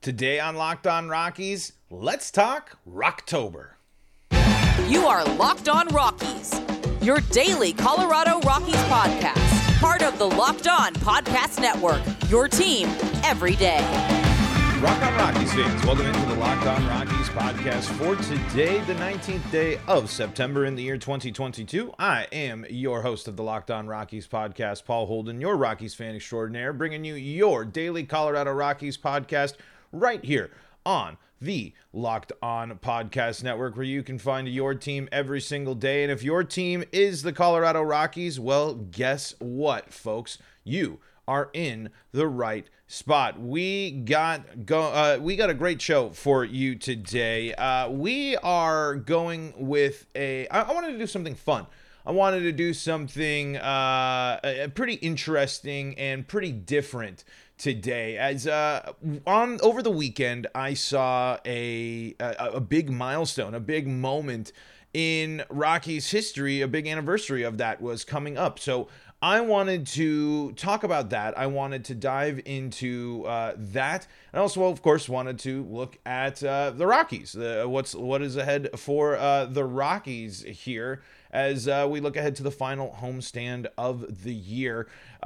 Today on Locked On Rockies, let's talk Rocktober. You are Locked On Rockies, your daily Colorado Rockies podcast. Part of the Locked On Podcast Network, your team every day. Rock On Rockies fans, welcome into the Locked On Rockies podcast for today, the 19th day of September in the year 2022. I am your host of the Locked On Rockies podcast, Paul Holden, your Rockies fan extraordinaire, bringing you your daily Colorado Rockies podcast right here on the Locked On Podcast Network, where you can find your team every single day. And if your team is the Colorado Rockies, well, guess what, folks? You are in the right spot. We got a great show for you today. We are going with I wanted to do something fun. I wanted to do something pretty interesting and pretty different today. As over the weekend, I saw a big milestone, a big moment in Rockies history. A big anniversary of that was coming up. So I wanted to talk about that. I wanted to dive into that. And also, of course, wanted to look at the Rockies. What is ahead for the Rockies here as we look ahead to the final homestand of the year.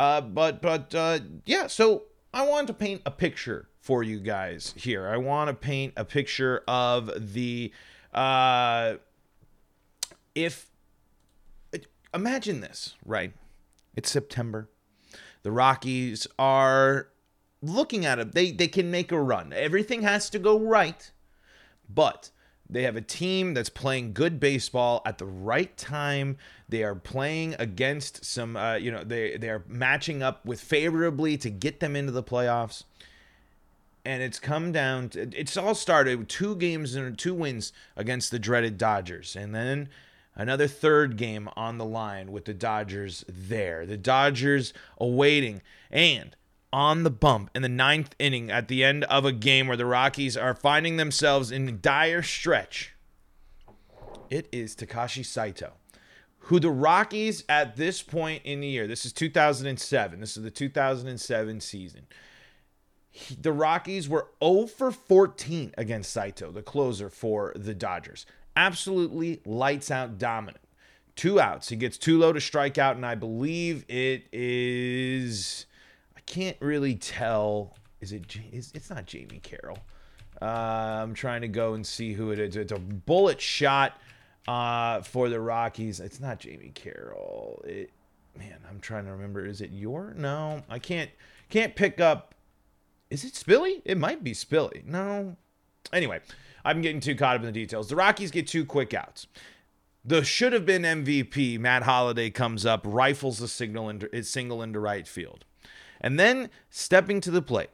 So I wanted to paint a picture for you guys here. I want to paint a picture of the imagine this, right? It's September. The Rockies are looking at it. They can make a run. Everything has to go right, but they have a team that's playing good baseball at the right time. They are playing against some, they are matching up with favorably to get them into the playoffs. And it's all started with 2 games and 2 wins against the dreaded Dodgers. And then another third game on the line with the Dodgers there. The Dodgers awaiting and on the bump in the 9th inning at the end of a game where the Rockies are finding themselves in dire stretch. It is Takashi Saito, who the Rockies at this point in the year, this is 2007. This is the 2007 season. The Rockies were 0 for 14 against Saito, the closer for the Dodgers. Absolutely lights out dominant. 2 outs. He gets too low to strike out, and I believe it is, I can't really tell. It's not Jamie Carroll. I'm trying to go and see who it is. It's a bullet shot for the Rockies. It's not Jamie Carroll. I'm trying to remember. Is it No, I can't pick up. Is it Spilly? It might be Spilly. No. Anyway, I'm getting too caught up in the details. The Rockies get 2 quick outs. The should have been MVP, Matt Holliday, comes up, rifles the single into right field. And then stepping to the plate,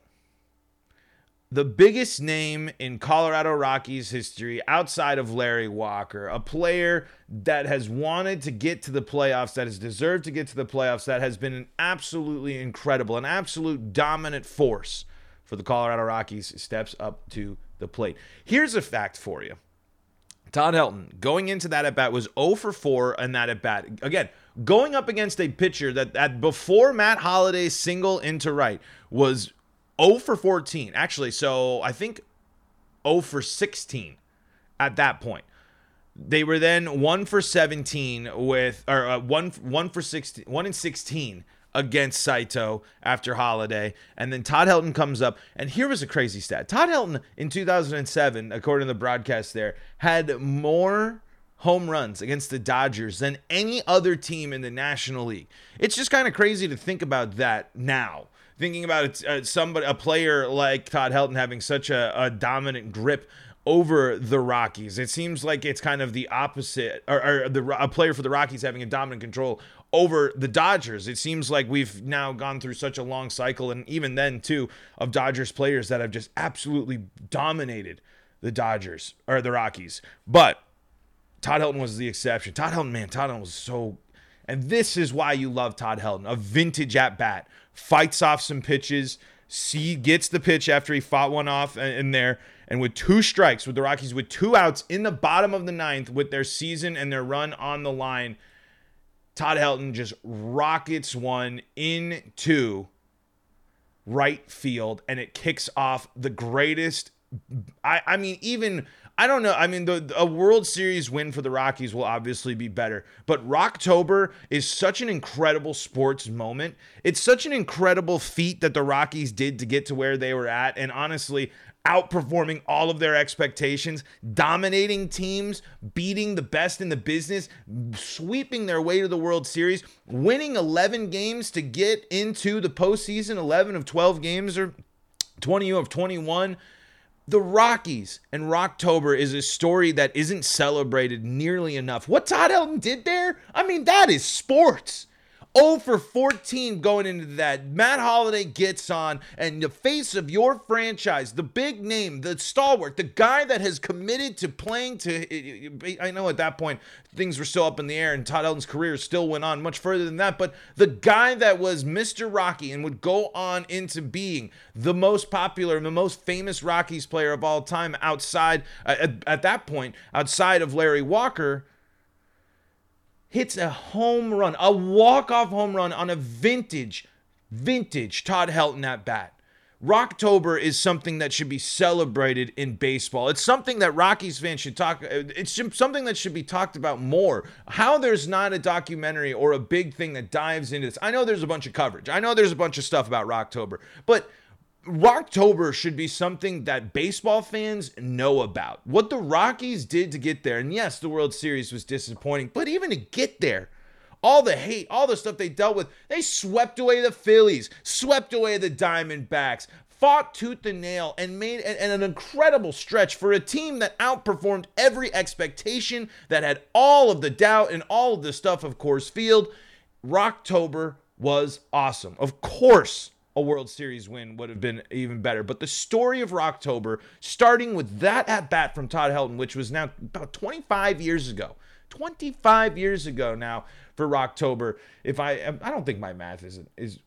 the biggest name in Colorado Rockies history outside of Larry Walker, a player that has wanted to get to the playoffs, that has deserved to get to the playoffs, that has been an absolutely incredible, an absolute dominant force for the Colorado Rockies, steps up to the plate. Here's a fact for you. Todd Helton, going into that at-bat, was 0 for 4 in that at-bat. Again, going up against a pitcher that before Matt Holliday's single into right was 0 for 14. Actually, so I think 0 for 16 at that point. They were then 1 for 17 with, or 1 for 16, 1 in 16 against Saito after Holliday. And then Todd Helton comes up. And here was a crazy stat. Todd Helton in 2007, according to the broadcast there, had more home runs against the Dodgers than any other team in the National League. It's just kind of crazy to think about that now. Thinking about a player like Todd Helton having such a dominant grip over the Rockies. It seems like it's kind of the opposite, or a player for the Rockies having a dominant control over the Dodgers. It seems like we've now gone through such a long cycle, and even then too, of Dodgers players that have just absolutely dominated the Dodgers or the Rockies. But Todd Helton was the exception. Todd Helton was so, and this is why you love Todd Helton. A vintage at bat, fights off some pitches, gets the pitch after he fought one off in there, and with 2 strikes, with the Rockies with 2 outs in the bottom of the 9th, with their season and their run on the line, Todd Helton just rockets one into right field, and it kicks off the greatest. I mean, even I don't know. I mean, a World Series win for the Rockies will obviously be better, but Rocktober is such an incredible sports moment. It's such an incredible feat that the Rockies did to get to where they were at, and honestly, outperforming all of their expectations, dominating teams, beating the best in the business, sweeping their way to the World Series, winning 11 games to get into the postseason, 11 of 12 games or 20 of 21. The Rockies and Rocktober is a story that isn't celebrated nearly enough. What Todd Helton did there, I mean, that is sports. 0 for 14 going into that. Matt Holliday gets on, and the face of your franchise, the big name, the stalwart, the guy that has committed to playing to, I know at that point things were still up in the air and Todd Helton's career still went on much further than that, but the guy that was Mr. Rocky and would go on into being the most popular and the most famous Rockies player of all time outside, at that point, outside of Larry Walker, hits a home run, a walk-off home run on a vintage Todd Helton at bat. Rocktober is something that should be celebrated in baseball. It's something that Rockies fans should talk. It's something that should be talked about more. How there's not a documentary or a big thing that dives into this. I know there's a bunch of coverage. I know there's a bunch of stuff about Rocktober, but Rocktober should be something that baseball fans know about. What the Rockies did to get there, and yes, the World Series was disappointing, but even to get there, all the hate, all the stuff they dealt with, they swept away the Phillies, swept away the Diamondbacks, fought tooth and nail, and made an incredible stretch for a team that outperformed every expectation, that had all of the doubt and all of the stuff of Coors Field. Rocktober was awesome. Of course, a World Series win would have been even better. But the story of Rocktober, starting with that at-bat from Todd Helton, which was now about 25 years ago. 25 years ago now for Rocktober. If I don't think my math is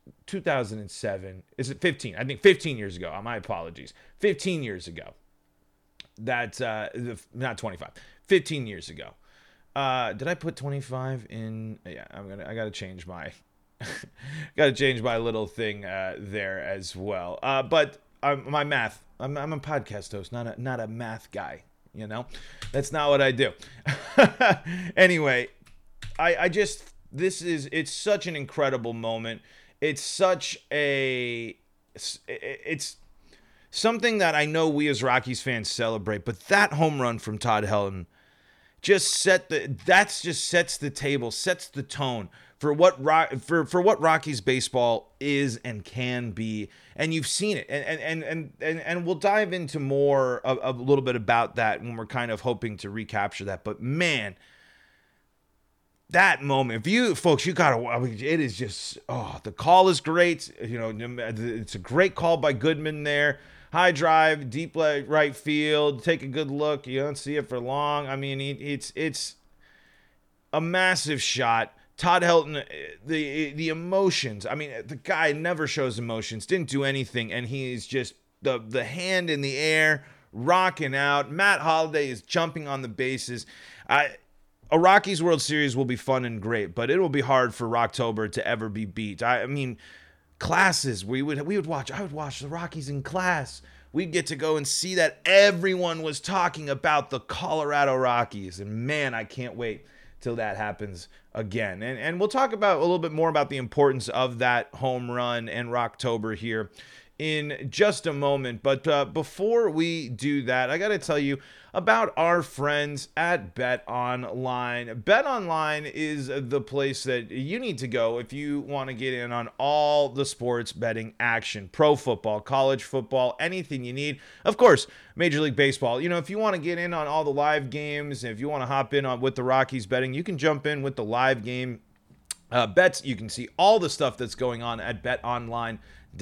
2007. Is it 15? I think 15 years ago. My apologies. 15 years ago. That's not 25. 15 years ago. Did I put 25 in? Yeah, I got to change my little thing there as well. But my math, I'm a podcast host, not a math guy. You know, that's not what I do. Anyway, it's such an incredible moment. It's something that I know we as Rockies fans celebrate, but that home run from Todd Helton just sets the table, sets the tone for what Rockies baseball is and can be, and you've seen it, and we'll dive into more a little bit about that when we're kind of hoping to recapture that. But man, that moment, if you folks, you gotta, it is just, the call is great. You know, it's a great call by Goodman there. High drive, deep right field. Take a good look. You don't see it for long. I mean, it's a massive shot. Todd Helton, the emotions. I mean, the guy never shows emotions. Didn't do anything, and he's just the hand in the air, rocking out. Matt Holliday is jumping on the bases. A Rockies World Series will be fun and great, but it will be hard for Rocktober to ever be beat. I mean, classes, we would watch. I would watch the Rockies in class. We'd get to go and see that everyone was talking about the Colorado Rockies, and man, I can't wait till that happens again. And we'll talk about a little bit more about the importance of that home run and Rocktober here in just a moment. But before we do that, I got to tell you about our friends at BetOnline. BetOnline is the place that you need to go if you want to get in on all the sports betting action. Pro football, college football, anything you need. Of course, Major League Baseball. You know, if you want to get in on all the live games, if you want to hop in on with the Rockies betting, you can jump in with the live game bets. You can see all the stuff that's going on at BetOnline.net.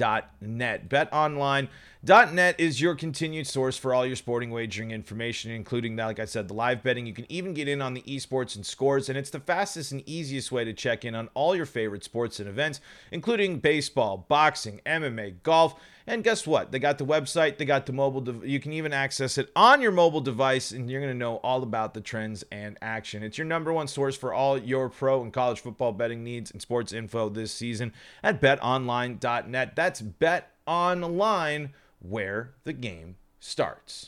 BetOnline.net is your continued source for all your sporting wagering information, including, like I said, the live betting. You can even get in on the esports and scores, and it's the fastest and easiest way to check in on all your favorite sports and events, including baseball, boxing, MMA, golf. And guess what? They got the website, they got the mobile. You can even access it on your mobile device, and you're going to know all about the trends and action. It's your number one source for all your pro and college football betting needs and sports info this season at betonline.net. That's on the line where the game starts.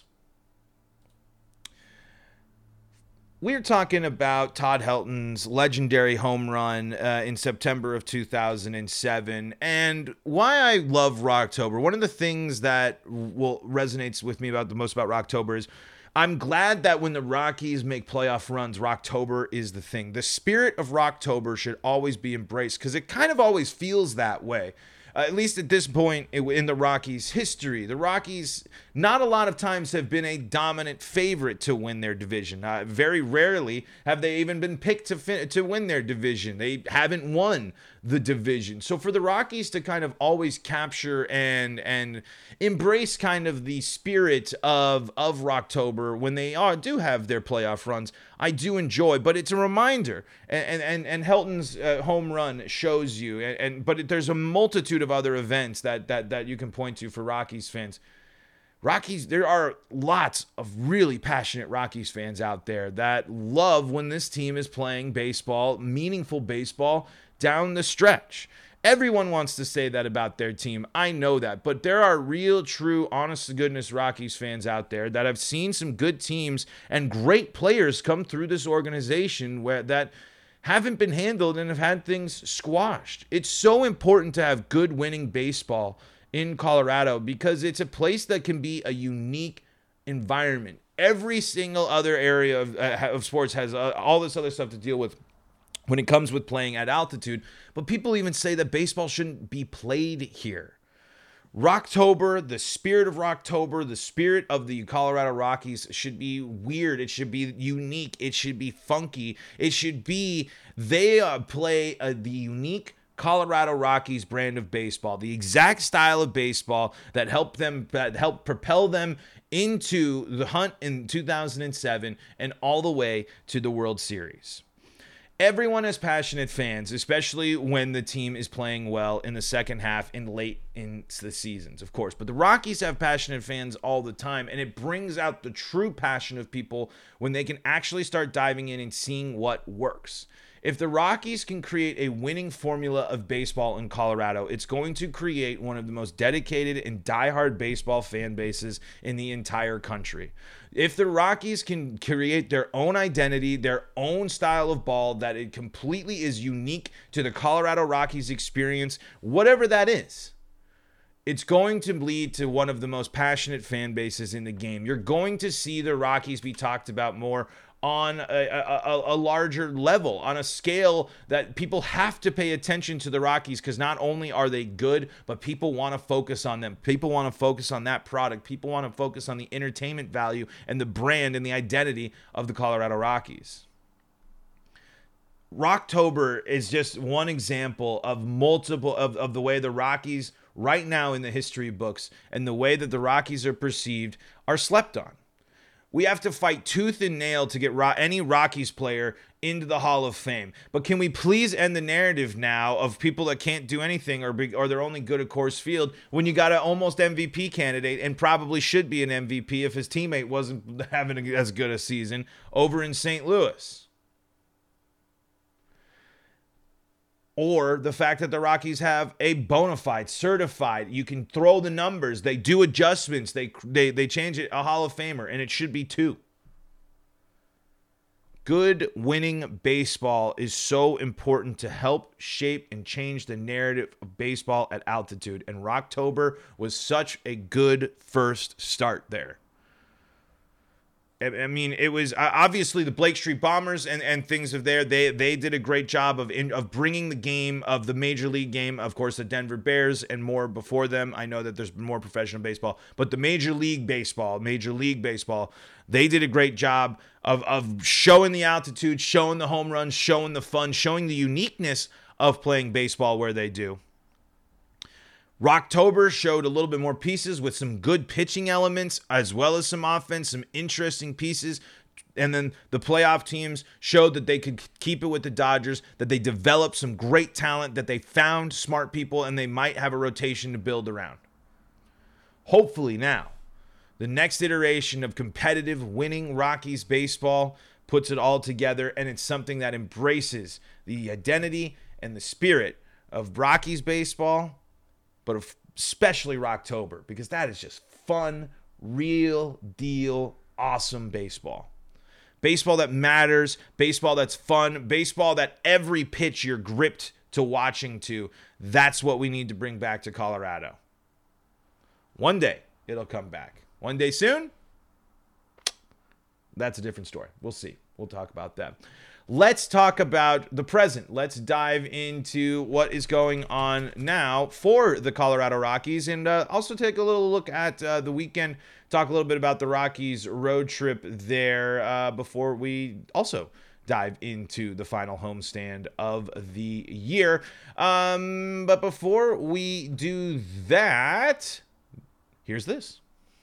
We're talking about Todd Helton's legendary home run in September of 2007, and why I love Rocktober. One of the things that resonates with me about the most about Rocktober is I'm glad that when the Rockies make playoff runs, Rocktober is the thing. The spirit of Rocktober should always be embraced because it kind of always feels that way. At least at this point in the Rockies' history. The Rockies, not a lot of times, have been a dominant favorite to win their division. Very rarely have they even been picked to win their division. They haven't won the division. So for the Rockies to kind of always capture and embrace kind of the spirit of Rocktober when they do have their playoff runs, I do enjoy. But it's a reminder, and Helton's home run shows you. But there's a multitude of other events that you can point to for Rockies fans. There are lots of really passionate Rockies fans out there that love when this team is playing baseball, meaningful baseball, down the stretch. Everyone wants to say that about their team. I know that. But there are real, true, honest-to-goodness Rockies fans out there that have seen some good teams and great players come through this organization that haven't been handled and have had things squashed. It's so important to have good winning baseball in Colorado because it's a place that can be a unique environment. Every single other area of sports has all this other stuff to deal with when it comes with playing at altitude, but people even say that baseball shouldn't be played here. Rocktober, the spirit of Rocktober, the spirit of the Colorado Rockies should be weird. It should be unique. It should be funky. It should be they play the unique Colorado Rockies brand of baseball, the exact style of baseball that helped propel them into the hunt in 2007 and all the way to the World Series. Everyone has passionate fans, especially when the team is playing well in the second half and late in the seasons, of course. But the Rockies have passionate fans all the time, and it brings out the true passion of people when they can actually start diving in and seeing what works. If the Rockies can create a winning formula of baseball in Colorado, it's going to create one of the most dedicated and diehard baseball fan bases in the entire country. If the Rockies can create their own identity, their own style of ball, that it completely is unique to the Colorado Rockies experience, whatever that is, it's going to lead to one of the most passionate fan bases in the game. You're going to see the Rockies be talked about more on a larger level, on a scale that people have to pay attention to the Rockies because not only are they good, but people want to focus on them. People want to focus on that product. People want to focus on the entertainment value and the brand and the identity of the Colorado Rockies. Rocktober is just one example of multiple of the way the Rockies right now in the history books and the way that the Rockies are perceived are slept on. We have to fight tooth and nail to get any Rockies player into the Hall of Fame. But can we please end the narrative now of people that can't do anything or they're only good at Coors Field when you got an almost MVP candidate and probably should be an MVP if his teammate wasn't having as good a season over in St. Louis? Or the fact that the Rockies have a bona fide, certified, you can throw the numbers, they do adjustments, they change it, a Hall of Famer, and it should be 2. Good winning baseball is so important to help shape and change the narrative of baseball at altitude, and Rocktober was such a good first start there. I mean, it was obviously the Blake Street Bombers and things of there. They did a great job of bringing the game of the Major League game. Of course, the Denver Bears and more before them. I know that there's been more professional baseball, but the Major League Baseball, they did a great job of showing the altitude, showing the home runs, showing the fun, showing the uniqueness of playing baseball where they do. Rocktober showed a little bit more pieces with some good pitching elements as well as some offense, some interesting pieces. And then the playoff teams showed that they could keep it with the Dodgers, that they developed some great talent, that they found smart people, and they might have a rotation to build around. Hopefully now, the next iteration of competitive winning Rockies baseball puts it all together, and it's something that embraces the identity and the spirit of Rockies baseball, but especially Rocktober, because that is just fun, real deal, awesome baseball. Baseball that matters, baseball that's fun, baseball that every pitch you're gripped to watching to. That's what we need to bring back to Colorado. One day, it'll come back. One day soon, that's a different story. We'll see. We'll talk about that. Let's talk about the present. Let's dive into what is going on now for the Colorado Rockies, and also take a little look at the weekend, talk a little bit about the Rockies road trip there before we also dive into the final homestand of the year. But before we do that, here's this.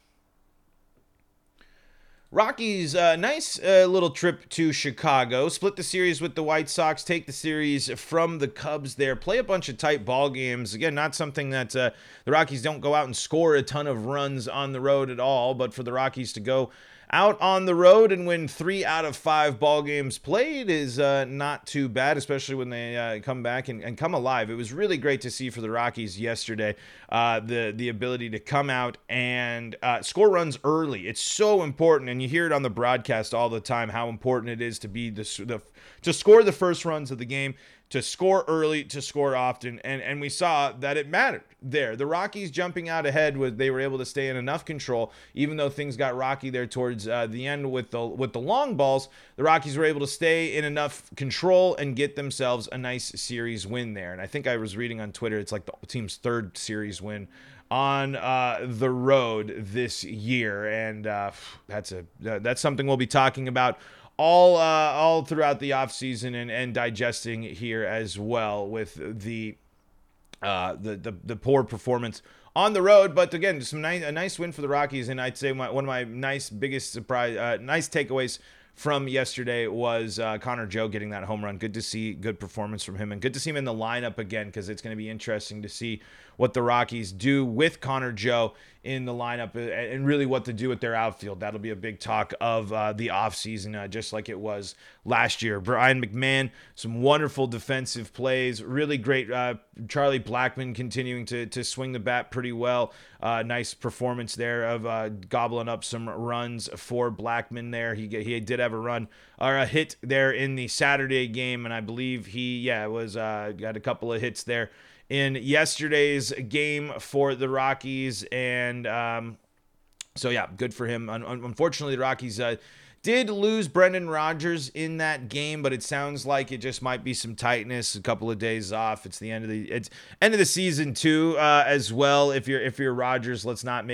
Rockies, nice little trip to Chicago. Split the series with the White Sox. Take the series from the Cubs there. Play a bunch of tight ball games. Again, not something that the Rockies don't go out and score a ton of runs on the road at all. But for the Rockies to go out on the road and win 3 out of 5 ball games played is not too bad, especially when they come back and come alive. It was really great to see for the Rockies yesterday, the ability to come out and score runs early. It's so important, and you hear it on the broadcast all the time, how important it is to be to score the first runs of the game, to score early, to score often, and we saw that it mattered there. The Rockies jumping out ahead, they were able to stay in enough control, even though things got rocky there towards the end with the long balls. The Rockies were able to stay in enough control and get themselves a nice series win there. And I think I was reading on Twitter, it's like the team's 3rd series win on the road this year, and that's something we'll be talking about all throughout the offseason and digesting here as well, with the poor performance on the road. But again, a nice win for the Rockies, and I'd say one of my nice takeaways from yesterday was Connor Joe getting that home run. Good to see good performance from him, and good to see him in the lineup again, because it's going to be interesting to see what the Rockies do with Connor Joe in the lineup, and really what to do with their outfield. That'll be a big talk of the offseason, just like it was last year. Brian McMahon, some wonderful defensive plays, really great. Charlie Blackmon continuing to swing the bat pretty well. Nice performance there of gobbling up some runs for Blackmon there. He did have a run or a hit there in the Saturday game, and I believe he got a couple of hits there in yesterday's game for the Rockies, and so yeah, good for him. Unfortunately, the Rockies did lose Brendan Rodgers in that game, but it sounds like it just might be some tightness, a couple of days off. It's the end of the season too, as well. If you're Rodgers, let's not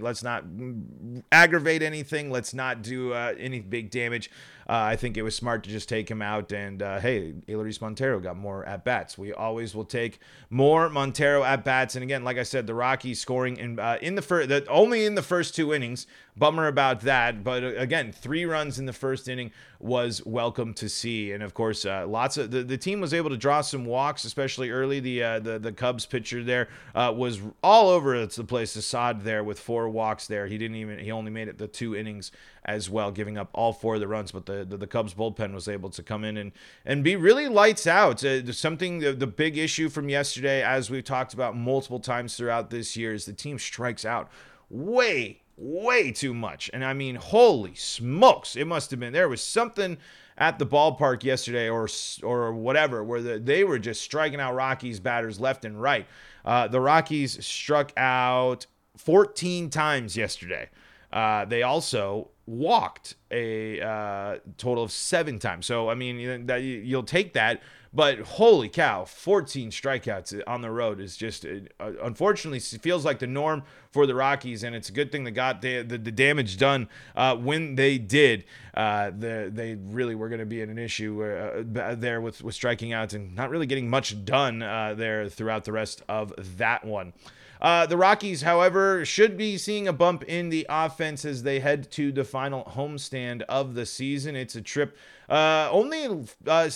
aggravate anything. Let's not do any big damage. I think it was smart to just take him out, and hey, Elehuris Montero got more at-bats. We always will take more Montero at-bats, and again, like I said, the Rockies scoring only in the first 2 innings. Bummer about that, but again, 3 runs in the first inning was welcome to see, and of course, lots of the team was able to draw some walks, especially early. The Cubs pitcher there was all over the place. Assad there with 4 walks there. He only made it the 2 innings as well, giving up all 4 of the runs, but the Cubs bullpen was able to come in and be really lights out. The big issue from yesterday, as we've talked about multiple times throughout this year, is the team strikes out way too much. And I mean, holy smokes, it must have been, there was something at the ballpark yesterday or whatever, where they were just striking out Rockies batters left and right. The Rockies struck out 14 times yesterday. They also walked a total of 7 times. So, I mean, you'll take that. But holy cow, 14 strikeouts on the road is just, unfortunately, feels like the norm for the Rockies, and it's a good thing they got the damage done when they did. They really were going to be in an issue there with striking out and not really getting much done there throughout the rest of that one. The Rockies, however, should be seeing a bump in the offense as they head to the final homestand of the season. It's a trip. Only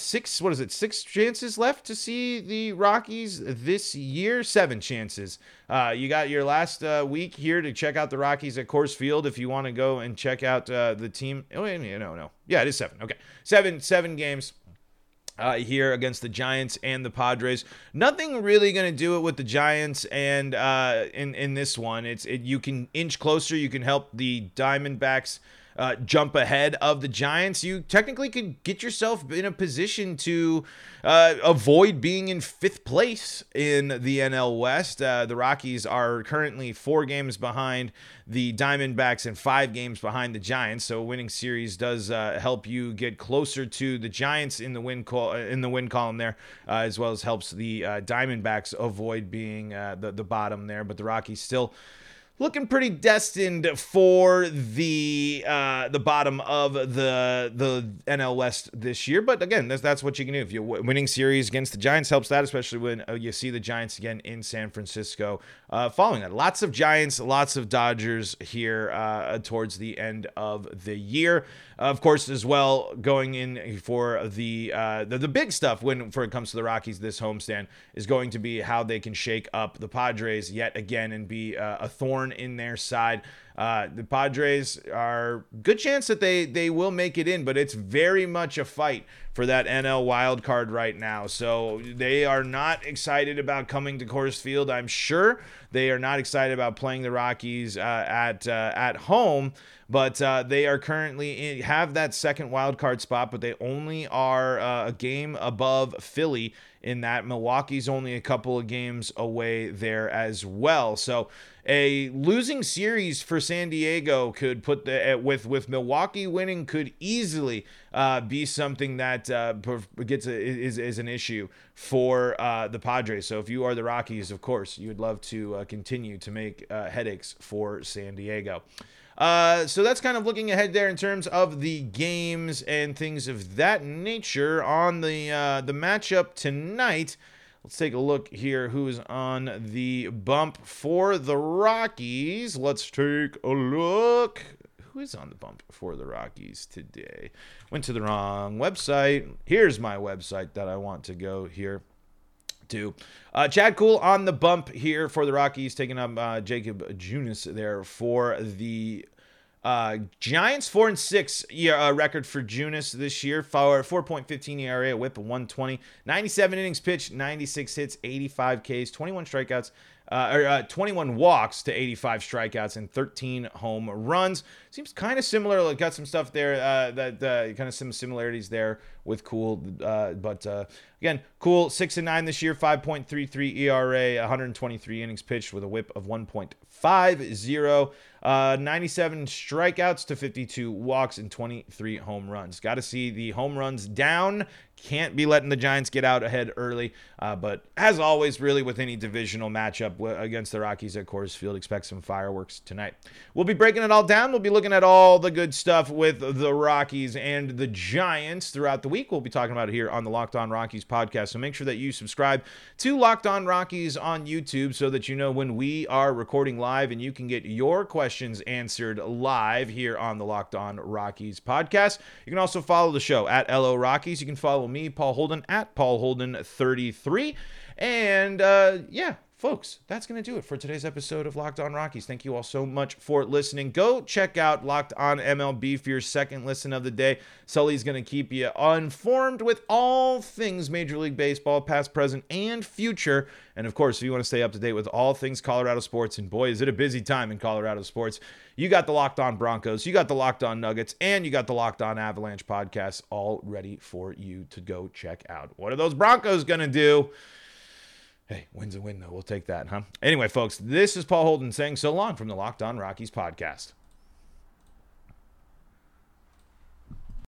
6 chances left to see the Rockies this year. 7 chances. You got your last week here to check out the Rockies at Coors Field if you want to go and check out the team. Oh, no. Yeah, it is 7. Okay. 7 games. here against the Giants and the Padres. Nothing really going to do it with the Giants, and in this one, you can inch closer. You can help the Diamondbacks jump ahead of the Giants. You technically could get yourself in a position to avoid being in 5th place in the NL West. The Rockies are currently 4 games behind the Diamondbacks and 5 games behind the Giants. So a winning series does help you get closer to the Giants in the win column there, as well as helps the Diamondbacks avoid being the bottom there. But the Rockies still looking pretty destined for the bottom of the NL West this year. But again, that's what you can do. If you're winning series against the Giants helps that, especially when you see the Giants again in San Francisco. Following that, lots of Giants, lots of Dodgers here towards the end of the year. Of course, as well, going in for the big stuff when it comes to the Rockies this homestand is going to be how they can shake up the Padres yet again and be a thorn in their side. The Padres are good chance that they will make it in, but it's very much a fight for that NL wild card right now. So they are not excited about coming to Coors Field. I'm sure they are not excited about playing the Rockies at home. But they are currently have that second wild card spot, but they only are a game above Philly in that. Milwaukee's only a couple of games away there as well. So a losing series for San Diego could put with Milwaukee winning could easily be something that is an issue for the Padres. So if you are the Rockies, of course, you would love to continue to make headaches for San Diego. So that's kind of looking ahead there in terms of the games and things of that nature. On the matchup tonight, let's take a look here who's on the bump for the Rockies. Let's take a look. Who is on the bump for the Rockies today? Went to the wrong website. Here's my website that I want to go here to. Chad Kuhl on the bump here for the Rockies, taking up Jacob Junis there for the Giants. 4-6 record for Junis this year. 4.15 ERA, a whip of 120, 97 innings pitched, 96 hits, 85 Ks, 21 strikeouts, 21 walks to 85 strikeouts and 13 home runs. Seems kind of similar. Got some stuff there that kind of some similarities there with Kuhl. But again, Kuhl 6-9 this year, 5.33 ERA, 123 innings pitched with a whip of 1.50, 97 strikeouts to 52 walks and 23 home runs. Got to see the home runs down. Can't be letting the Giants get out ahead early. But as always, really with any divisional matchup against the Rockies at Coors Field, expect some fireworks tonight. We'll be breaking it all down. We'll be looking at all the good stuff with the Rockies and the Giants throughout the week. We'll be talking about it here on the Locked On Rockies podcast. So make sure that you subscribe to Locked On Rockies on YouTube so that you know when we are recording live, and you can get your questions answered live here on the Locked On Rockies podcast. You can also follow the show at LO Rockies. You can follow me, Paul Holden, at Paul Holden 33. And folks, that's going to do it for today's episode of Locked On Rockies. Thank you all so much for listening. Go check out Locked On MLB for your second listen of the day. Sully's going to keep you informed with all things Major League Baseball, past, present, and future. And of course, if you want to stay up to date with all things Colorado sports, and boy, is it a busy time in Colorado sports, you got the Locked On Broncos, you got the Locked On Nuggets, and you got the Locked On Avalanche podcasts all ready for you to go check out. What are those Broncos going to do? Hey, win's a win, though. We'll take that, huh? Anyway, folks, this is Paul Holden saying so long from the Locked On Rockies podcast.